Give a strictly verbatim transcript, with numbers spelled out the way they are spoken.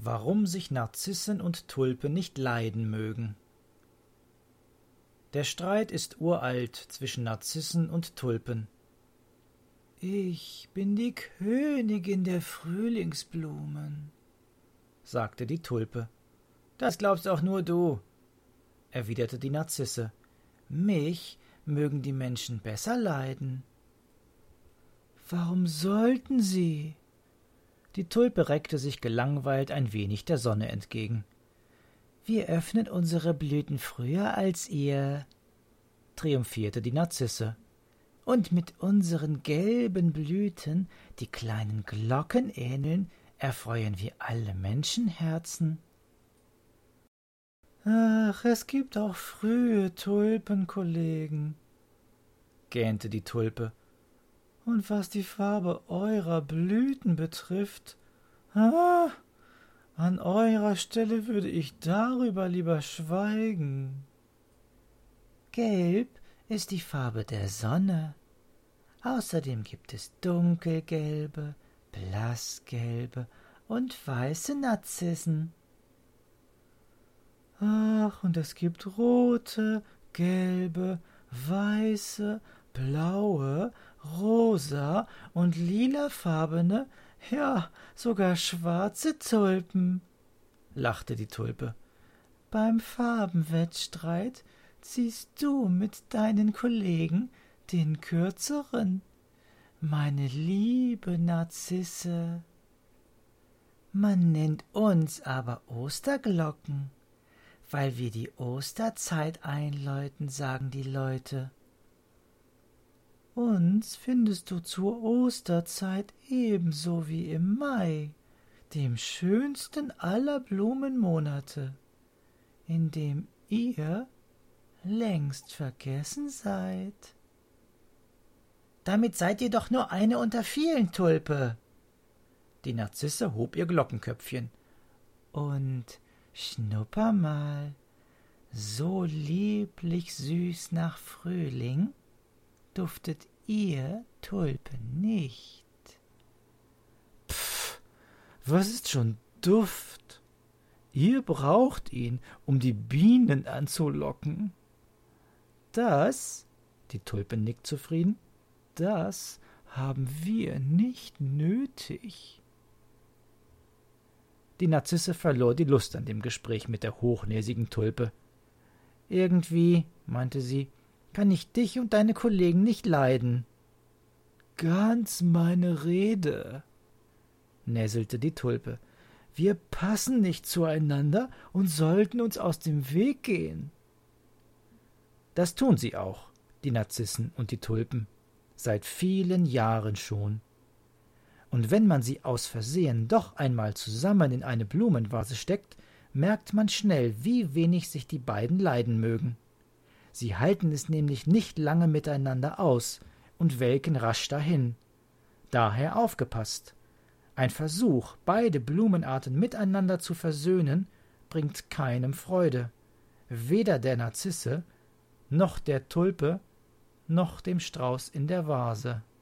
Warum sich Narzissen und Tulpen nicht leiden mögen. Der Streit ist uralt zwischen Narzissen und Tulpen. »Ich bin die Königin der Frühlingsblumen«, sagte die Tulpe. »Das glaubst auch nur du«, erwiderte die Narzisse. »Mich mögen die Menschen besser leiden.« »Warum sollten sie?« Die Tulpe reckte sich gelangweilt ein wenig der Sonne entgegen. »Wir öffnen unsere Blüten früher als ihr«, triumphierte die Narzisse. »Und mit unseren gelben Blüten, die kleinen Glocken ähneln, erfreuen wir alle Menschenherzen.« »Ach, es gibt auch frühe Tulpenkollegen«, gähnte die Tulpe. »Und was die Farbe eurer Blüten betrifft, ah, an eurer Stelle würde ich darüber lieber schweigen.« »Gelb ist die Farbe der Sonne. Außerdem gibt es dunkelgelbe, blassgelbe und weiße Narzissen.« »Ach, und es gibt rote, gelbe, weiße, blaue, rosa und lilafarbene, ja, sogar schwarze Tulpen«, lachte die Tulpe. »Beim Farbenwettstreit ziehst du mit deinen Kollegen den kürzeren, meine liebe Narzisse. Man nennt uns aber Osterglocken, weil wir die Osterzeit einläuten, sagen die Leute. Uns findest du zur Osterzeit ebenso wie im Mai, dem schönsten aller Blumenmonate, in dem ihr längst vergessen seid.« »Damit seid ihr doch nur eine unter vielen, Tulpe.« Die Narzisse hob ihr Glockenköpfchen. »Und schnupper mal, so lieblich süß nach Frühling duftet ihr Tulpen nicht.« »Pff, was ist schon Duft? Ihr braucht ihn, um die Bienen anzulocken.« »Das«, die Tulpe nickt zufrieden, »das haben wir nicht nötig.« Die Narzisse verlor die Lust an dem Gespräch mit der hochnäsigen Tulpe. »Irgendwie«, meinte sie, »kann ich dich und deine Kollegen nicht leiden.« »Ganz meine Rede«, näselte die Tulpe. »Wir passen nicht zueinander und sollten uns aus dem Weg gehen.« Das tun sie auch, die Narzissen und die Tulpen, seit vielen Jahren schon. Und wenn man sie aus Versehen doch einmal zusammen in eine Blumenvase steckt, merkt man schnell, wie wenig sich die beiden leiden mögen. Sie halten es nämlich nicht lange miteinander aus und welken rasch dahin. Daher aufgepasst. Ein Versuch, beide Blumenarten miteinander zu versöhnen, bringt keinem Freude. Weder der Narzisse, noch der Tulpe, noch dem Strauß in der Vase.